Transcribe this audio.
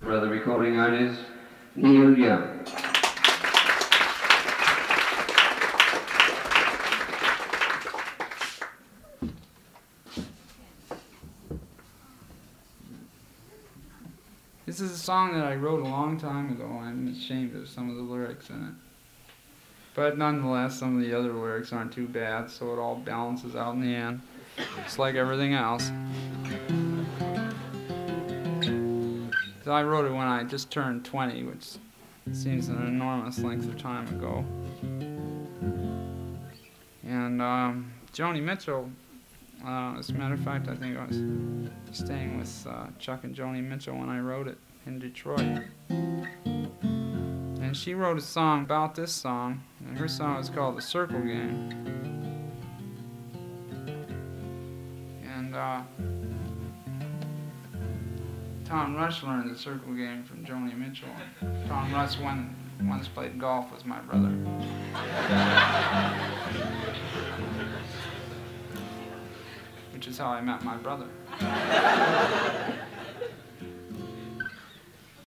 for the recording artist, Neil Young. This is a song that I wrote a long time ago. I'm ashamed of some of the lyrics in it. But nonetheless, some of the other lyrics aren't too bad, so it all balances out in the end. It's like everything else. So I wrote it when I just turned 20, which seems an enormous length of time ago. And Joni Mitchell, as a matter of fact, I think I was staying with Chuck and Joni Mitchell when I wrote it in Detroit. And she wrote a song about this song, and her song is called The Circle Game. And Tom Rush learned the circle game from Joni Mitchell. Tom Rush once played golf with my brother. Which is how I met my brother.